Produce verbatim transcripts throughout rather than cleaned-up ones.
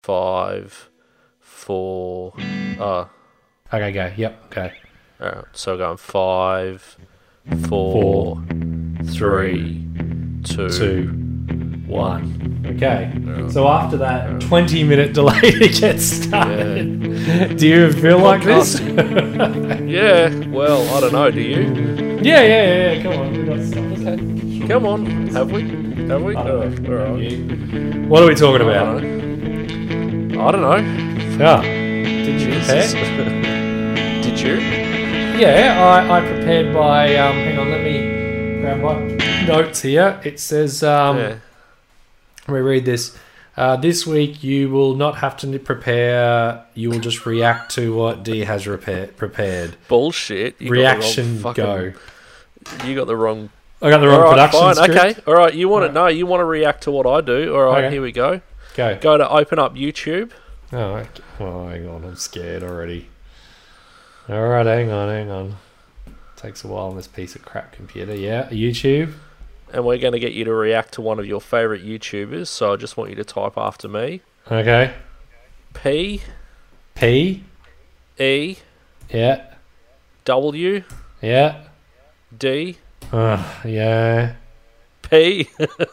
five, four. Uh, Okay, go. Yep, go. Alright, so going five, four, Four, three, two, Two, one. Okay. Yeah. So after that twenty minute delay to get started, Yeah. do you feel like this? Yeah, well, I don't know, do you? yeah, yeah, yeah, yeah. Come on, we've got stuff. Okay. Come on, have we? Have we? I don't know. Alright. You- What are we talking I about? don't know. I don't know. Yeah. Did you Jesus. prepare? Did you? Yeah, I, I prepared by. Um, hang on, let me grab my notes here. It says. Um, yeah. Let me read this. Uh, this week you will not have to prepare. You will just react to what D has repair, prepared. Bullshit. You Reaction got the wrong go. fucking, You got the wrong. I got the wrong All right, production fine. script. Okay. All right. You want to Right. know? You want to react to what I do? All right. Okay. Here we go. Go. Go to open up YouTube. Oh, okay. Oh, hang on. I'm scared already. All right, hang on, hang on. Takes a while on this piece of crap computer. Yeah, YouTube. And we're going to get you to react to one of your favourite YouTubers. So I just want you to type after me. Okay. P P. E Yeah. W Yeah. D Uh, yeah. P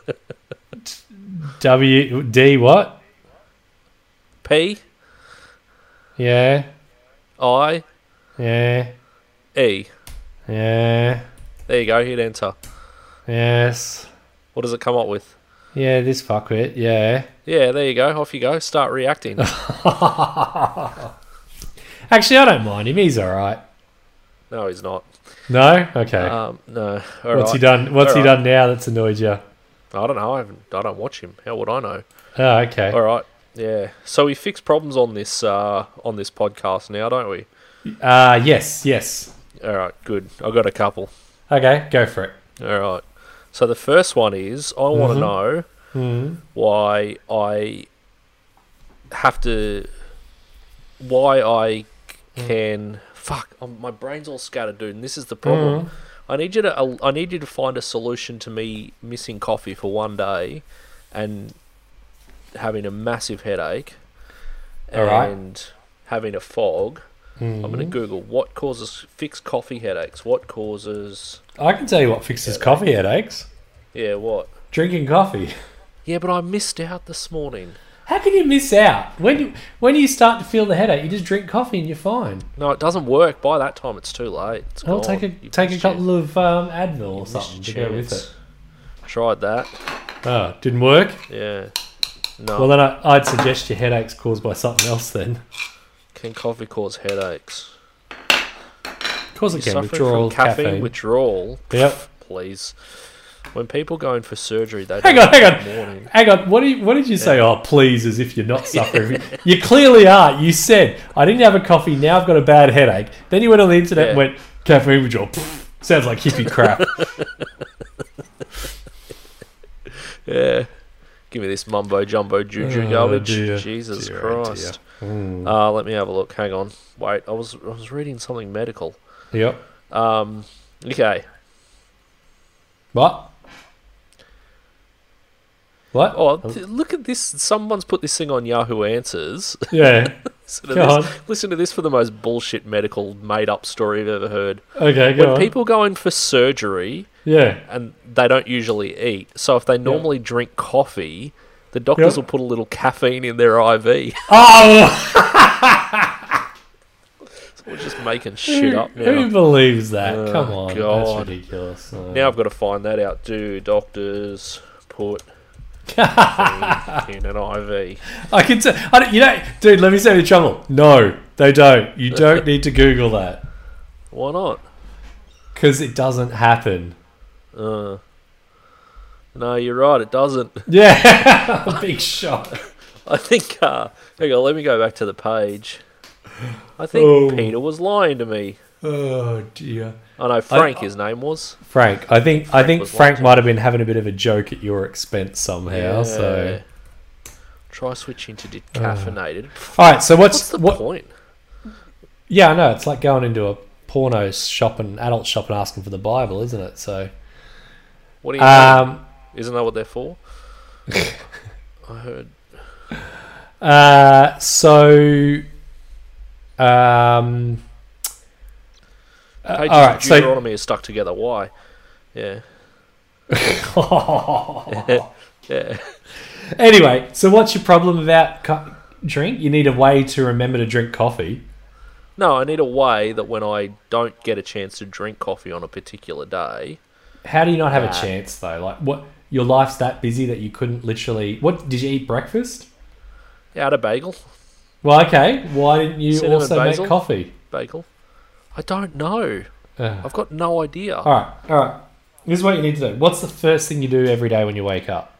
W. D. What? P Yeah. I Yeah. E. Yeah. There you go. Hit enter. Yes. What does it come up with? Yeah, this fuckwit. Yeah. Yeah, there you go. Off you go. Start reacting. Actually, I don't mind him. He's all right. No, he's not. No. Okay. Um, no. All What's he right. done? What's All he right. done now that's annoyed you? I don't know. I haven't. I don't watch him. How would I know? Oh, okay. All right. Yeah. So we fix problems on this uh, on this podcast now, don't we? Uh yes, yes. All right. Good. I got a couple. Okay, go for it. All right. So the first one is I want to Mhm. know Mm. why I have to, why I can. Fuck, um my brain's all scattered, dude. And this is the problem. Mm. I need you to. uh, I need you to find a solution to me missing coffee for one day, and having a massive headache, All right. and having a fog. I'm going to Mm. Google what causes fixed coffee headaches. What causes? I can tell you what fixes coffee headaches. Yeah, what? Drinking coffee. Yeah, but I missed out this morning. How can you miss out? When you when you start to feel the headache, you just drink coffee and you're fine. No, it doesn't work. By that time, it's too late. It's Well, gone. take a You take a missed couple your- of um, Advil or missed something to your go with chance. it. Tried that. Oh, didn't work. Yeah. No. Well, then I, I'd suggest your headache's caused by something else. Then, Can coffee cause headaches? of course it You're can. suffering Withdrawal, from caffeine, caffeine. withdrawal. Yep. Please. When people go in for surgery, they Hang don't on, hang in on. the morning. Hang on, what, do you, what did you say? Oh, please, as if you're not suffering. You clearly are. You said, I didn't have a coffee, now I've got a bad headache. Then you went on the internet Yeah. and went, caffeine withdrawal. Pfft, sounds like hippie crap. Yeah. Give me this mumbo jumbo juju Oh, garbage. dear. Jesus Dear, oh, Christ. dear. Mm. Uh, let me have a look. Hang on. Wait, I was I was reading something medical. Yep. Um, okay. What? What? Oh, th- look at this. Someone's put this thing on Yahoo Answers. Yeah. listen, to Go this. on. listen to this for the most bullshit medical made-up story I've ever heard. Okay, go When on. people go in for surgery Yeah. and they don't usually eat, so if they normally drink coffee, the doctors Yep. will put a little caffeine in their I V. Oh! So we're just making shit who, up now. who believes that? Oh, Come on. God. That's ridiculous. Oh. Now I've got to find that out. Do doctors put caffeine in an I V? I can tell. I don't, you know, dude, let me save you trouble. No, they don't. You don't need to Google that Why not? because it doesn't happen. Uh, no, you're right. It doesn't. Yeah, big shock. I think. Uh, hang on. Let me go back to the page. I think Oh. Peter was lying to me. Oh dear, I know Frank. I- his name was. Frank. I think I Frank think was Frank watching. might have been having a bit of a joke at your expense somehow. So, Try switching to decaffeinated. all right. So what's, What's the what? point? Yeah, I know. It's like going into a porno shop and adult shop and asking for the Bible, isn't it? So, What do you mean? um, Isn't that what they're for? I heard. Uh, so, um, uh, Pages all right. of So, Deuteronomy are stuck together. Why? Yeah. Yeah. anyway, so what's your problem about co- drink? You need a way to remember to drink coffee. No, I need a way that when I don't get a chance to drink coffee on a particular day. How do you not have Nah. a chance though? Like, what? Your life's that busy that you couldn't literally. What did you eat breakfast? Yeah, I had a bagel. Well, okay. Why didn't you Cinnamon also basil? make coffee? Bagel. I don't know. Ugh. I've got no idea. All right, all right. This is what you need to do. What's the first thing you do every day when you wake up?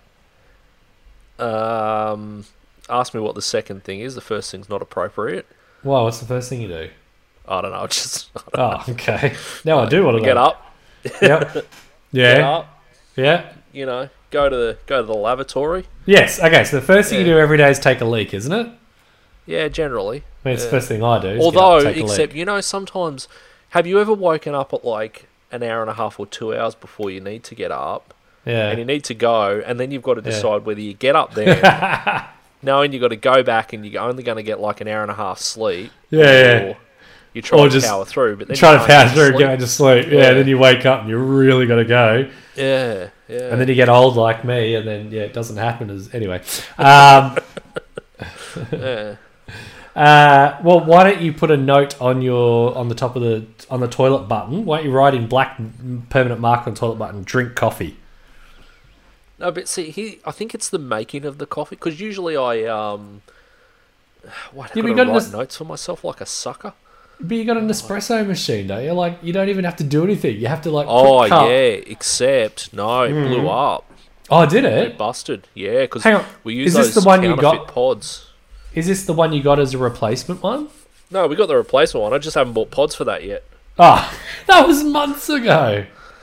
Um, ask me what the second thing is. The first thing's not appropriate. Well, what's the first thing you do? I don't know. Just Oh, okay. Now I do want to get know. up. Yep. Get Yeah. up. Yeah. You know, go to the go to the lavatory. Yes. Okay. So the first thing you Yeah. do every day is take a leak, isn't it? Yeah, generally. I mean, it's Yeah. the first thing I do. Is Although, get up, take a except leak. you know, sometimes have you ever woken up at like an hour and a half or two hours before you need to get up, Yeah. and you need to go, and then you've got to Yeah. decide whether you get up there, knowing you've got to go back and you're only going to get like an hour and a half sleep. Yeah, yeah. Or you try Or to just power through, but then Try you to can't power get through, sleep. get into sleep. Yeah. Yeah. Then you wake up and you really got to go. Yeah, yeah. And then you get old like me, and then yeah, it doesn't happen as anyway. Um, yeah. uh, well, why don't you put a note on your on the top of the on the toilet button? Why don't you write in black permanent mark on the toilet button? Drink coffee. No, but see, he, I think it's the making of the coffee, because usually I um, what, Yeah, I've but you got to got write this- notes for myself like a sucker. But you got an espresso machine, don't you? Like you don't even have to do anything. You have to like. put Oh a cup- yeah, except no, it blew up. Oh, did It it? busted. Yeah, because Hang on. we use Is this those the one you counterfeit got- pods. Is this the one you got as a replacement one? No, we got the replacement one. I just haven't bought pods for that yet. Ah, that was months ago.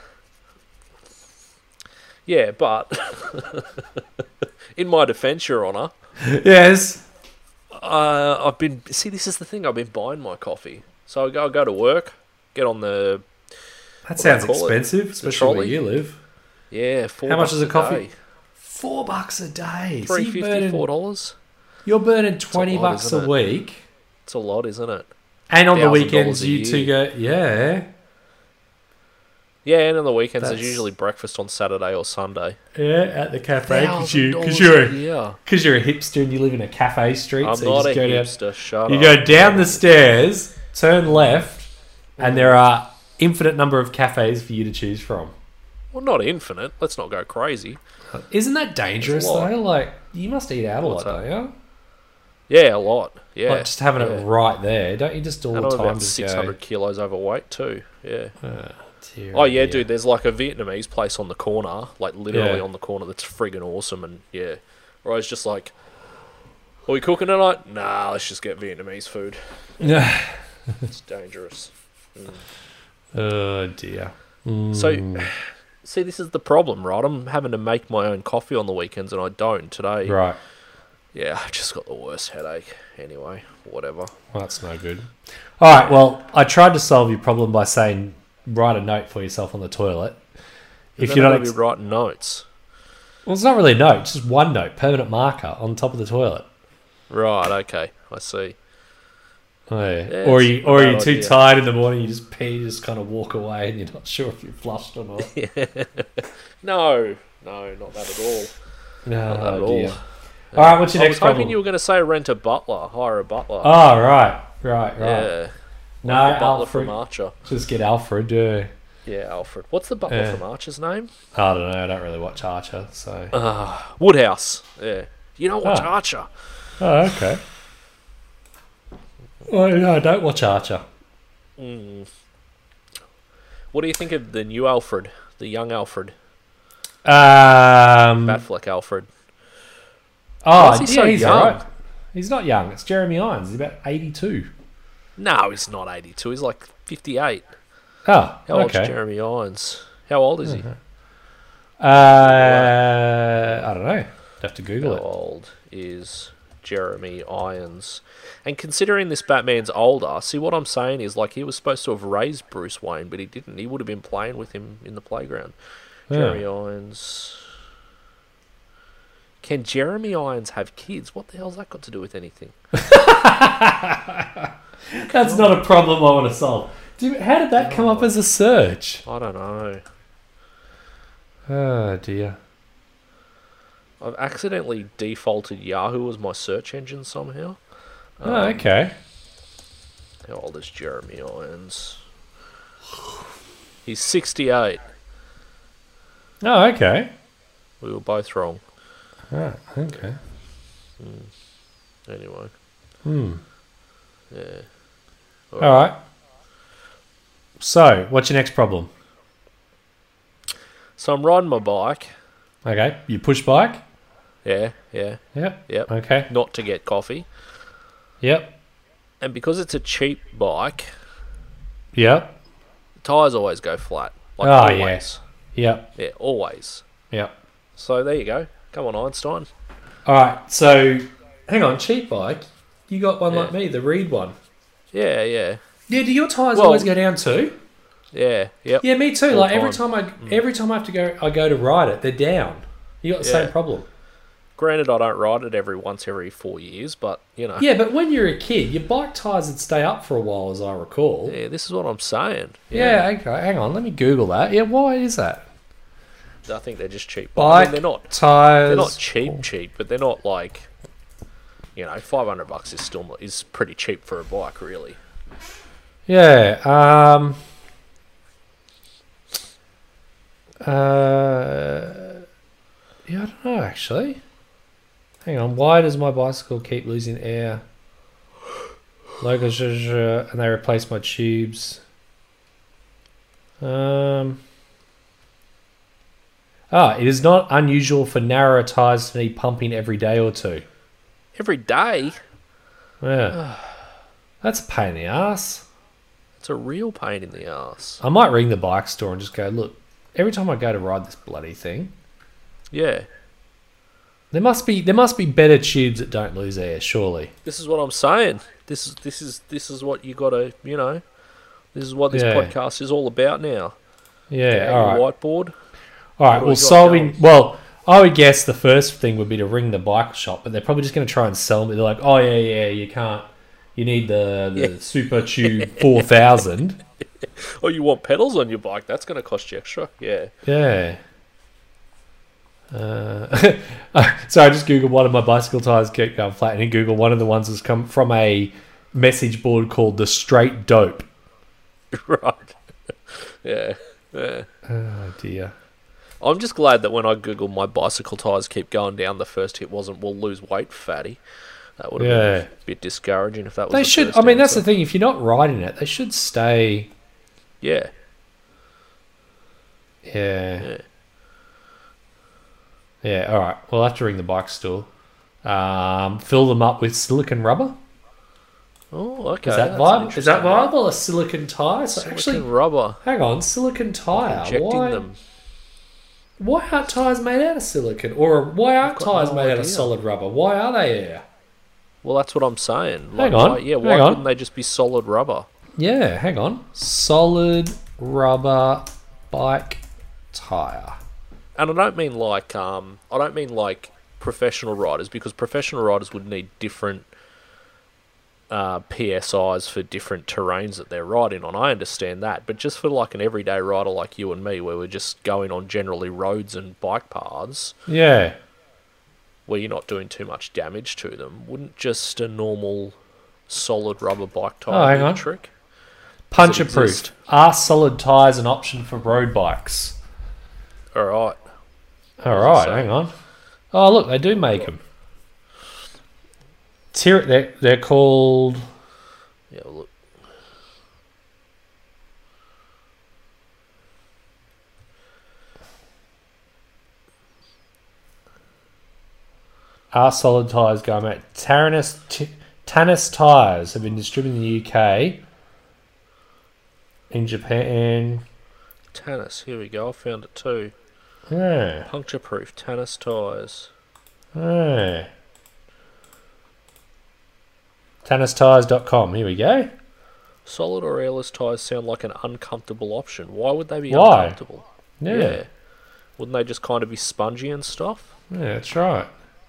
Yeah, but in my defence, Your Honour, Yes. uh, I've been see. This is the thing. I've been buying my coffee, so I go, I go to work, get on the That do sounds they call it? expensive, especially where trolley? you live. yeah. Four How much bucks is a coffee? day. Four bucks a day. So Three you're fifty, burning, four dollars. you're burning twenty lot, bucks isn't a it? week, It's a lot, isn't it? and on the one thousand weekends dollars a you two year. go. Yeah, Yeah, and on the weekends That's- there's usually breakfast on Saturday or Sunday. yeah, at the cafe because you because $one thousand you're a year. because you're a hipster and you live in a cafe street. I'm so you not just a go down. hipster. Shut You up. go down the stairs, turn left, and there are infinite number of cafes for you to choose from. Well, not infinite. Let's not go crazy. Isn't that dangerous It's a lot. though? Like you must eat out a What's lot, that? don't you? Yeah, a lot. Yeah. Like just having yeah. it right there, don't you? Just all And the I'm time about just six hundred kilos overweight too. Yeah. go. Oh, dear, Oh yeah, dear. dude. There's like a Vietnamese place on the corner, like literally Yeah. on the corner. That's friggin' awesome. And yeah, where I was just like, "Are we cooking tonight? Nah, let's just get Vietnamese food. Yeah. It's dangerous." Mm. Oh dear. So, Mm, see, this is the problem, right? I'm having to make my own coffee on the weekends, and I don't today. right. Yeah, I've just got the worst headache. Anyway, whatever. Well, that's no good. All right. Well, I tried to solve your problem by saying write a note for yourself on the toilet. If Then you're I'm not, gonna ex- be writing notes. well, it's not really a note. It's just one note, permanent marker on top of the toilet. Right. Okay. I see. Oh, yeah. Yeah, or it's you, a or bad you're too idea. tired in the morning. You just pee, you just kind of walk away, and you're not sure if you're flushed or not. No, no, not that at all. No, Not that at oh, dear. all. All right. What's your I next was hoping problem? you were going to say rent a butler, hire a butler. Oh, right, right, right. Yeah. No, Like the butler Alfred. from Archer. Just get Alfred. Yeah. Yeah, Alfred. What's the butler Yeah. from Archer's name? I don't know. I don't really watch Archer, so. Uh, Woodhouse. Yeah. You don't watch Ah. Archer. Oh, okay. Well, no, I don't watch Archer. Mm. What do you think of the new Alfred? The young Alfred? Um. Batfleck Alfred. Oh, Why is he yeah, so he's young? alright. He's not young. It's Jeremy Irons. He's about eighty-two. No, he's not eighty-two. He's like fifty-eight. Oh, How old's okay. Jeremy Irons? How old is he? Uh, I don't know. Have to Google How it. old is Jeremy Irons? And considering this Batman's older, see what I'm saying is like he was supposed to have raised Bruce Wayne, but he didn't. He would have been playing with him in the playground. Yeah. Jeremy Irons. Can Jeremy Irons have kids? What the hell's that got to do with anything? That's not a problem I want to solve. Dude, how did that come up as a search? I don't know. Oh, dear. I've accidentally defaulted Yahoo as my search engine somehow. Oh, Um, okay. How old is Jeremy Irons? He's sixty-eight. Oh, okay. We were both wrong. Oh, okay. Anyway, Hmm. yeah. All right. So, what's your next problem? So I'm riding my bike. Okay. You push bike? Yeah, yeah, Yep. yep. Okay. Not to get coffee. Yep. And because it's a cheap bike, Yep. tyres always go flat. Like Oh, yeah. always. Yep. Yeah, always. Yep. So there you go. Come on, Einstein. All right. So, hang on. Cheap bike. You got one Yeah. like me, the Reed one. Yeah, yeah, Yeah. Do your tyres Well- always go down too? yeah, yep. Yeah, me too. All Like every time. time I every time I have to go, I go to ride it. They're down. You got the Yeah. same problem. Granted, I don't ride it every once every four years, but you know. Yeah, but when you're a kid, your bike tyres would stay up for a while, as I recall. Yeah, this is what I'm saying. Yeah. Okay. Hang on. Let me Google that. Yeah. Why is that? I think they're just cheap. I Bike mean, they're not. tyres. They're not cheap, cheap, but they're not like. You know, five hundred bucks is still not, is pretty cheap for a bike, really. Yeah. Um. Uh. Yeah, I don't know actually. Hang on. Why does my bicycle keep losing air? Logo zhuzh, and they replace my tubes. Um. Ah, it is not unusual for narrower tires to need pumping every day or two. Every day, Yeah. That's a pain in the ass. it's a real pain in the ass. I might ring the bike store and just go, look, every time I go to ride this bloody thing, Yeah, there must be there must be better tubes that don't lose air, surely. this is what I'm saying. This is this is this is what you got to, you know. This is what this Yeah. podcast is all about now. Yeah, Get out all your right. whiteboard. All right, What do we well, got solving... going? Well, I would guess the first thing would be to ring the bike shop, but they're probably just going to try and sell me. They're like, oh, yeah, yeah, you can't... You need the, the Yeah. Super Tube four thousand. Oh, you want pedals on your bike? That's going to cost you extra. Yeah. Yeah. Uh, so I just googled one of my bicycle tires keep going flat, and in Google, one of the ones has come from a message board called the Straight Dope. Right. Yeah. Yeah. Oh dear. I'm just glad that when I Google my bicycle tyres keep going down, the first hit wasn't, we'll lose weight, fatty. That would have Yeah. been a bit discouraging if that was They the should. first I mean, that's the answer. thing. If you're not riding it, they should stay. Yeah. Yeah. Yeah. Yeah. All right. We'll have to ring the bike store. Um, fill them up with silicon rubber. Oh, okay. Is that that's an viable? Is interesting that one. viable? A silicon tire? So Silicon actually, rubber. hang on. Silicon tire. Injecting Why? them. Why aren't tires made out of silicon? Or why aren't I've got tires no made out of idea. solid rubber? Why are they there? Well, that's what I'm saying. Hang on, Why, yeah, why hang on. couldn't they just be solid rubber? Yeah. Hang on. Solid rubber bike tire. And I don't mean like um, I don't mean like professional riders, because professional riders would need different uh, P S Is for different terrains that they're riding on. I understand that, but just for like an everyday rider like you and me, where we're just going on generally roads and bike paths, Yeah. where you're not doing too much damage to them, wouldn't just a normal solid rubber bike Oh, tire hang be a on. trick? Puncture exist? proof. Are solid tires an option for road bikes? All right. All does it right, say? hang on. Oh, look, they do make them. They're, they're called... Yeah, well, look. Are solid tires going mate? Taranis, T- Tannis tires have been distributed in the U K, in Japan. Tannis, here we go. I found it too. Yeah, Puncture proof Tannis tyres. yeah. Tannis tires dot com. Here we go. Solid or airless tyres sound like an uncomfortable option. Why would they be Why? uncomfortable? Yeah. Wouldn't they just kind of be spongy and stuff? Yeah, that's right.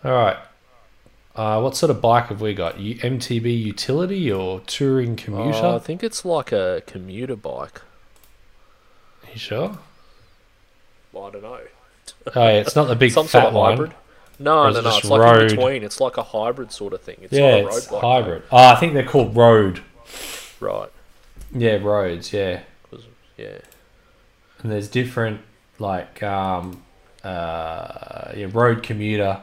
All right. Uh, what sort of bike have we got? U- M T B utility or touring commuter? Oh, I think it's like a commuter bike. You sure? Well, I don't know. Oh, yeah, it's not the big Some fat sort of one. hybrid. No, Or is no, it no. just It's like road? in between. It's like a hybrid sort of thing. It's Yeah, not a road it's bike. hybrid. Oh, I think they're called road. though. Right. Yeah, roads. Yeah, 'Cause- yeah. and there's different like um, uh, yeah, road commuter.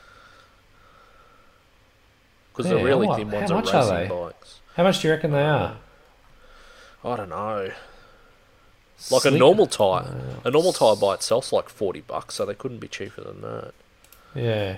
Because Yeah, the really what- thin how ones are much are racing they? bikes. How much do you reckon they are? I don't know. Like a Slick- normal tyre. A normal tyre by itself's like forty bucks, so they couldn't be cheaper than that. Yeah.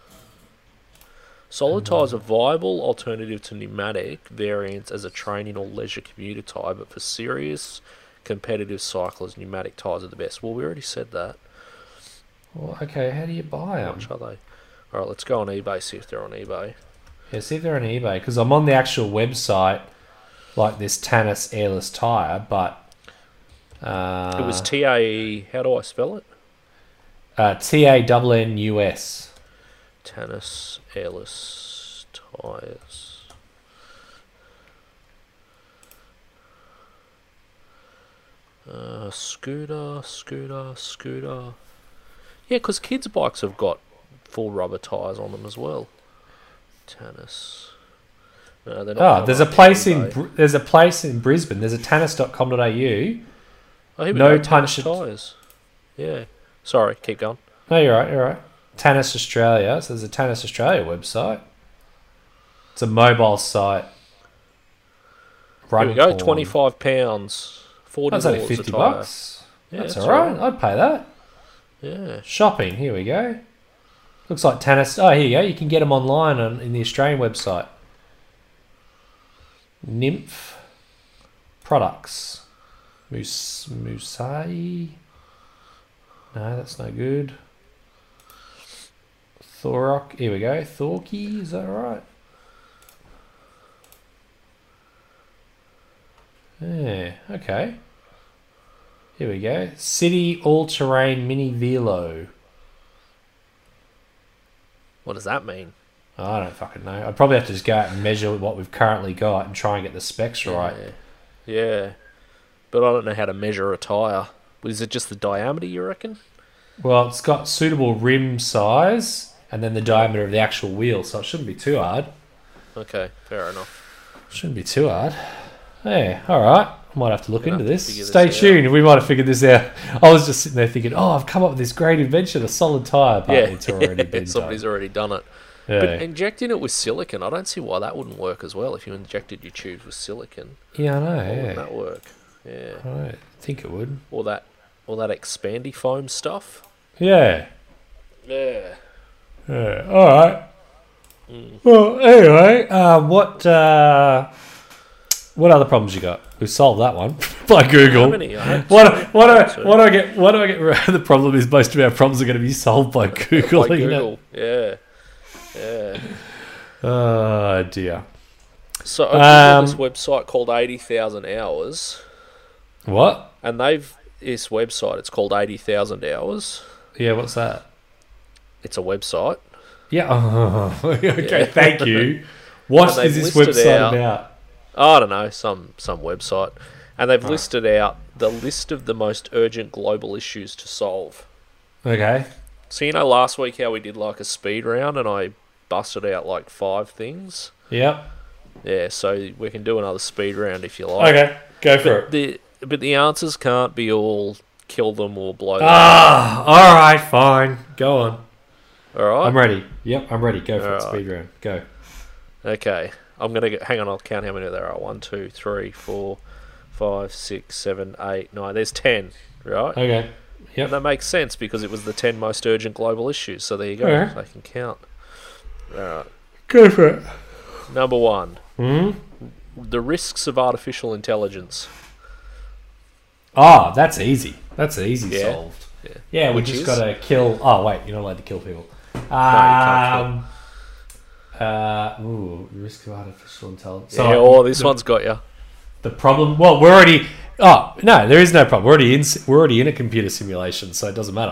Solid tyres are viable alternative to pneumatic variants as a training or leisure commuter tyre, but for serious competitive cyclists, pneumatic tyres are the best. Well, we already said that. Well, okay. How do you buy How them? much are they? Alright, let's go on eBay, see if they're on eBay. Yeah, see if they're on eBay because I'm on the actual website, like this Tannis airless tire, but uh, It was T A E, how do I spell it? uh, T A N N U S. Tannis airless tyres. Uh, scooter, scooter, scooter. Yeah, because kids' bikes have got full rubber tyres on them as well. Tannis. No, they're not Oh, coming there's a up on place in eBay. Br- there's a place in Brisbane. There's a tannis dot com dot a u. Oh, here we no go, Tannis punch- tyres. Yeah. Sorry, keep going. No, you're right. You're right. Tannis Australia. So there's a Tannis Australia website. It's a mobile site. Here we go, porn. twenty-five pounds. forty That's only dollars a fifty tyre. bucks. Yeah, that's that's all right. alright. I'd pay that. Yeah. Shopping. Here we go. Looks like Tannis. Oh, here you go. You can get them online on, in the Australian website. Nymph products. Mus Musai. No, that's no good. Thorok. Here we go. Thorky. Is that right? Yeah. Okay. Here we go. City all-terrain mini velo. What does that mean? I don't fucking know. I'd probably have to just go out and measure what we've currently got and try and get the specs right. Yeah. Yeah. But I don't know how to measure a tyre. Is it just the diameter, you reckon? Well, it's got suitable rim size and then the diameter of the actual wheel, so it shouldn't be too hard. Okay, fair enough. Shouldn't be too hard. Yeah, all right. I might have to look We're into gonna have this. to figure this Stay out. tuned. We might have figured this out. I was just sitting there thinking, oh, I've come up with this great invention, a solid tyre, but Yeah, it's already been somebody's done. already done it. Yeah. But injecting it with silicon, I don't see why that wouldn't work as well. If you injected your tubes with silicon, yeah, I know. why wouldn't Yeah. that work? Yeah. I don't think it would. Or that, or that expandy foam stuff. Yeah. Yeah. Yeah. All right. Mm. Well, anyway, uh, what uh, what other problems you got? We've solved that one by Google. How many? I had What, two. what, do I, Two. what do I get? What do I get? The problem is most of our problems are going to be solved by Google. By you know? Google. Yeah. Yeah. Oh dear. So I Um, Googled this website called eighty thousand hours, What? and they've this website. It's called eighty thousand hours. Yeah. What's that? It's a website. Yeah. Oh, okay. Yeah. Thank you. What And they've is this listed website out- about? I don't know, some some website, and they've Right. listed out the list of the most urgent global issues to solve. Okay. So you know, last week how we did like a speed round, and I busted out like five things. Yep. Yeah, so we can do another speed round if you like. Okay. Go for it. But the but the answers can't be all kill them or blow them. Ah. All right. Fine. Go on. All right. I'm ready. Yep. I'm ready. Go for it. Alright. Speed round. Go. Okay, I'm gonna get, hang on. I'll count how many there are. One, two, three, four, five, six, seven, eight, nine. There's ten, right? Okay. Yep. And that makes sense because it was the ten most urgent global issues. So there you go. Okay. They can count. All right. Go for it. Number one, Hmm. the risks of artificial intelligence. Ah, that's easy. That's easy Yeah. solved. Yeah. Yeah, we Which just is? got to kill. Oh wait, you're not allowed to kill people. can't Um. Uh. Ooh, risk of artificial intelligence. yeah. Oh, this the, one's got you. the problem. Well, we're already. Oh no, there is no problem. We're already in. We're already in a computer simulation, so it doesn't matter.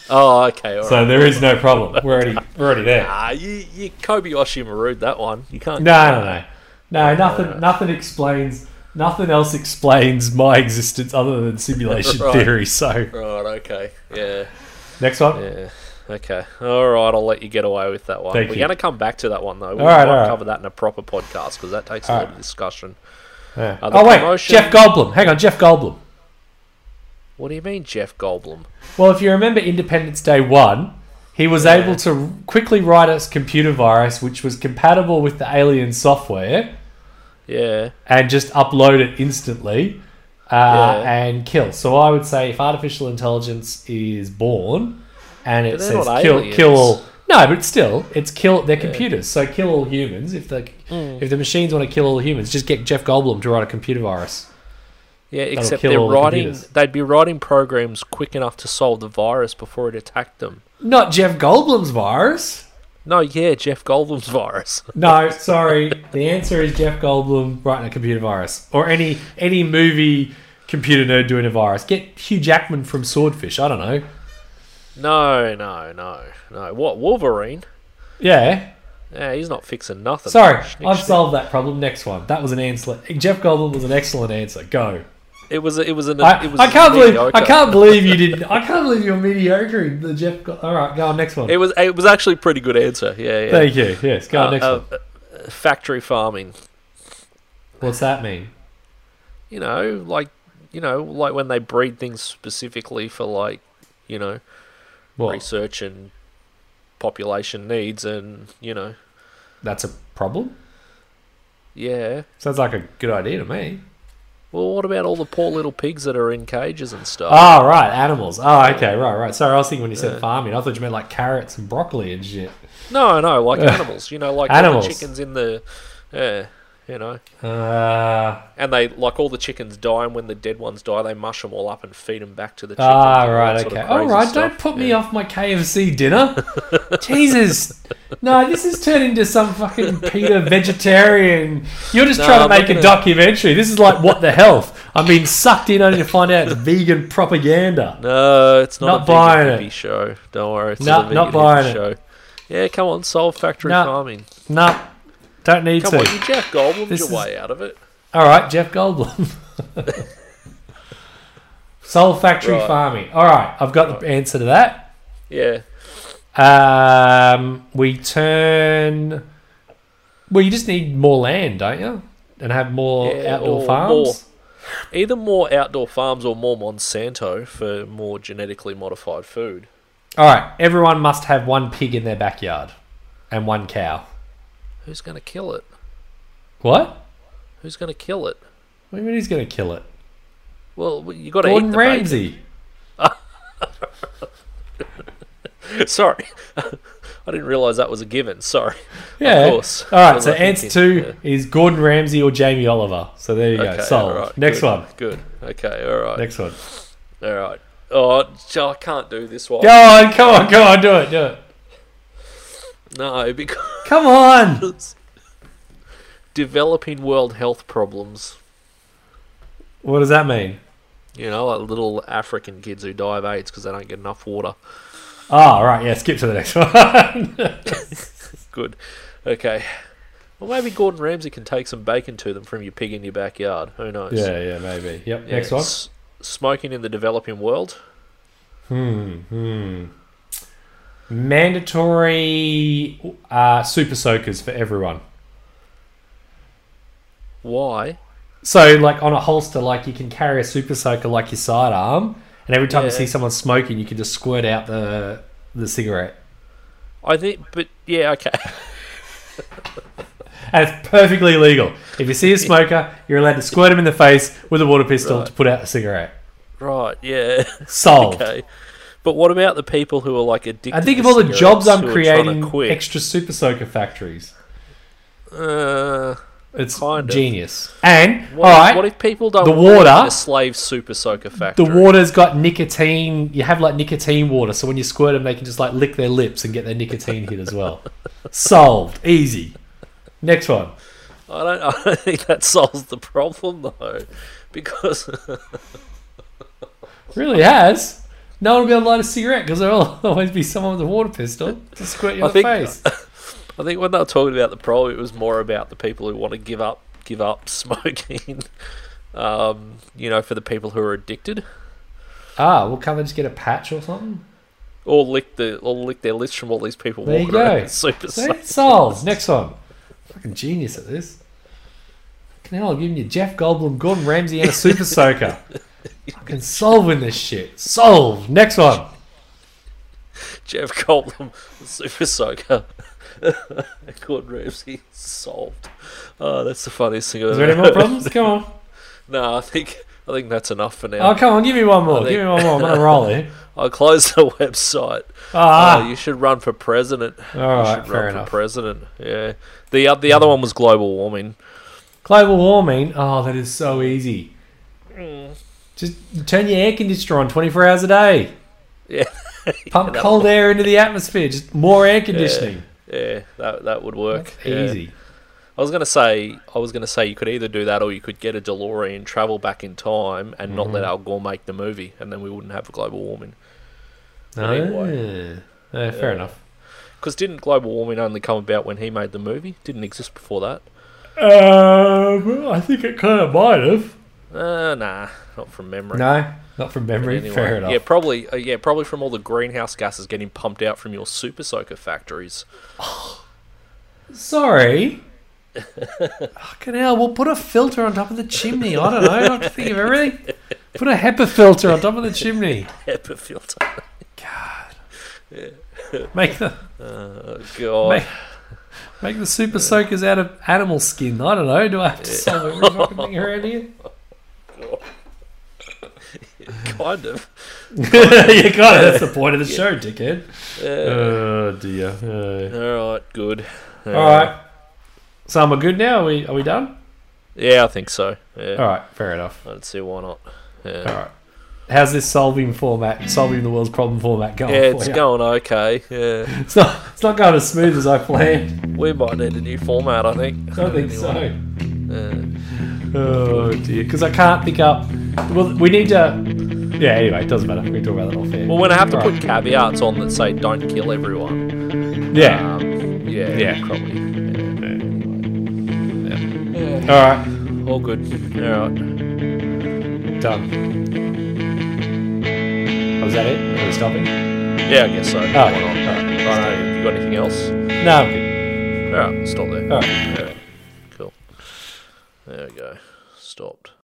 Oh, okay. All So right. there is no problem. We're already we're already there. Ah, you, you Kobayashi Maru'd that one. You can't. No, no, no, no. Nothing. Nothing explains. Nothing else explains my existence other than simulation Right. theory. So Right, okay. Yeah. next one. Yeah. Okay. All right, I'll let you get away with that one. Thank We're you. going to come back to that one, though. We All right, might all right. cover that in a proper podcast because that takes a All lot right. of discussion. Yeah. Uh, the Oh wait, promotion- Jeff Goldblum. Hang on, Jeff Goldblum. What do you mean, Jeff Goldblum? Well, if you remember Independence Day one, he was Yeah. able to quickly write a computer virus which was compatible with the alien software Yeah. and just upload it instantly uh, Yeah. and kill. So I would say if artificial intelligence is born and it But they're says not kill, aliens. kill all. No, but still, it's kill. They're computers, so kill all humans. If the Mm. if the machines want to kill all humans, just get Jeff Goldblum to write a computer virus. Yeah, That'll except kill they're all the writing. computers. They'd be writing programs quick enough to solve the virus before it attacked them. Not Jeff Goldblum's virus. No, yeah, Jeff Goldblum's virus. No, sorry. The answer is Jeff Goldblum writing a computer virus, or any any movie computer nerd doing a virus. Get Hugh Jackman from Swordfish. I don't know. No, no, no, no. What, Wolverine? Yeah. Yeah, he's not fixing nothing. Sorry, Schnick, I've schnick. solved that problem. Next one. That was an answer. Jeff Goldblum was an excellent answer. Go. It was. A, it was an. I, it was I can't believe. mediocre. I can't believe you didn't. I can't believe you're mediocre. The Jeff. Go- All right, go on. Next one. It was. It was actually a pretty good answer. Yeah, yeah. Thank you. Yes, go on. Uh, Next uh, one. uh, factory farming. What's that mean? You know, like you know, like when they breed things specifically for like, you know, What? research and population needs, and you know, That's a problem. yeah. Sounds like a good idea to me. Well, what about all the poor little pigs that are in cages and stuff? Oh, right, animals. Oh, okay, right, right. Sorry, I was thinking when you said Yeah. farming, I thought you meant like carrots and broccoli and shit. No, no, like animals. You know, like all Animals. the chickens in the, yeah, you know, Uh, and they like all the chickens die, and when the dead ones die, they mush them all up and feed them back to the chickens. ah, and all right, that sort of okay. All crazy right, stuff. don't put me Yeah. off my K F C dinner. Jesus. No, this is turning into some fucking Peter vegetarian. You're just No, trying to I'm make not a gonna- documentary. This is like What the Health. I'm being sucked in only to find out it's vegan propaganda. No, it's not, Not a buying vegan it. hippie show. Don't worry, it's No, not a not vegan buying hippie it. show. Yeah, come on, solve factory No. farming. No, don't need Come to. on, you Jeff Goldblum's This your is- way out of it. All right, Jeff Goldblum. Soul factory Right. farming. All right, I've got the answer to that. Yeah. Um, we turn. Well, you just need more land, don't you? And have more Yeah, outdoor or farms. more- Either more outdoor farms or more Monsanto for more genetically modified food. All right, everyone must have one pig in their backyard and one cow. Who's going to kill it? What? Who's going to kill it? What do you mean he's going to kill it? Well, you got to eat Gordon the Ramsay. bacon. Sorry. I didn't realise that was a given. Sorry. Yeah. Of course. All right, Was so I answer thinking, two is Gordon Ramsay or Jamie Oliver. So there you yeah. go. Okay, Solved. all right, Next good, one. Good. Okay, all right. Next one. All right. Oh, Joe, I can't do this one. Go on, come on, come on, do it, do it. No, because Come on. developing world health problems. What does that mean? You know, like little African kids who die of AIDS because they don't get enough water. Oh, right, yeah, skip to the next one. Good. Okay. Well, maybe Gordon Ramsay can take some bacon to them from your pig in your backyard. Who knows? yeah, yeah, maybe. Yep, Yeah, next one. s- smoking in the developing world. Hmm, hmm. Mandatory uh, super soakers for everyone. Why? So, like on a holster, like you can carry a super soaker like your sidearm, and every time you Yeah. see someone smoking, you can just squirt out the the cigarette. I think, but yeah, okay. And it's perfectly legal. If you see a smoker, you're allowed to squirt him in the face with a water pistol Right. to put out a cigarette. Right, yeah. Solved. Okay. But what about the people who are like addicted And think to of all the jobs cigarettes I'm who are trying to creating quit? extra super soaker factories. Uh, It's Kind of. genius. And, what, all if, right, what if people don't the want water- a slave super soaker factory? the water's got nicotine. You have like nicotine water, so when you squirt them, they can just like lick their lips and get their nicotine hit as well. Solved. Easy. Next one. I don't. I don't think that solves the problem though, because Really has. no one will be able to light a cigarette because there'll always be someone with a water pistol to squirt you I in the think- face. I think when they were talking about the problem, it was more about the people who want to give up give up smoking. um, you know, for the people who are addicted, Ah, well, can't they just get a patch or something? or lick the or lick their lists from all these people There you walking around go. in super See? safe. Solved. Next one. Fucking genius at this. Fucking hell, I'm giving you Jeff Goldblum, Gordon Ramsay, and a super soaker. Fucking solving this shit. Solved. Next one. Jeff Goldblum, super soaker. Gordon Ramsay solved. Oh, that's the funniest thing I've Is ever there any more problems? Come on. No, I think I think that's enough for now. Oh, come on. Give me one more. I think- Give me one more. I'm on a roll here. I'll close the website. Ah. Uh, you should run for president. All you right. should Fair run enough. for president. Yeah. The uh, the other one was global warming. Global warming. Oh, that is so easy. Mm. Just turn your air conditioner on twenty-four hours a day. Yeah. Pump that cold air into the atmosphere. Just more air conditioning. Yeah, that that would work. That's Yeah. easy. I was gonna say I was gonna say you could either do that or you could get a DeLorean, travel back in time, and not Mhm. let Al Gore make the movie, and then we wouldn't have global warming. Oh, Anyway. yeah, fair Yeah. enough. Because didn't global warming only come about when he made the movie? Didn't exist before that. Um, I think it kind of might have. Uh, nah, not from memory. No, not from But memory. anyway, Fair enough. Yeah, probably. Uh, yeah, probably from all the greenhouse gases getting pumped out from your super soaker factories. Sorry. Fucking hell, we'll put a filter on top of the chimney. I don't know. I have to think of everything. Put a HEPA filter on top of the chimney. HEPA filter. God. Make the Oh god. make, make the super soakers out of animal skin. I don't know. Do I have to solve every fucking thing around here? Kind of. You got it. That's the point of the show, dickhead. Yeah. Oh dear. Uh, all right. Good. all right. So am I good now? Are we are we done? Yeah, I think so. Yeah. All right. Fair enough. I don't see why not. Yeah. All right. How's this solving format, solving the world's problem format going? Yeah, for it's you? going okay. Yeah. It's not. It's not going as smooth as I planned. We might need a new format, I think. I think so. Yeah. Oh dear. Because I can't pick up. Well, we need to. Yeah. Anyway, it doesn't matter. We can talk about that off air. Well, when I have to Right. put caveats on that say don't kill everyone. Yeah. Um, yeah. Yeah. Probably. All right. All good. All right. Done. Oh, is that it? Are we stopping? Yeah, I guess so. Oh, Why not? okay. All right. I don't know. Have you got anything else? No, I'm good. All right. Stop there. All right. Yeah. Cool. There we go. Stopped.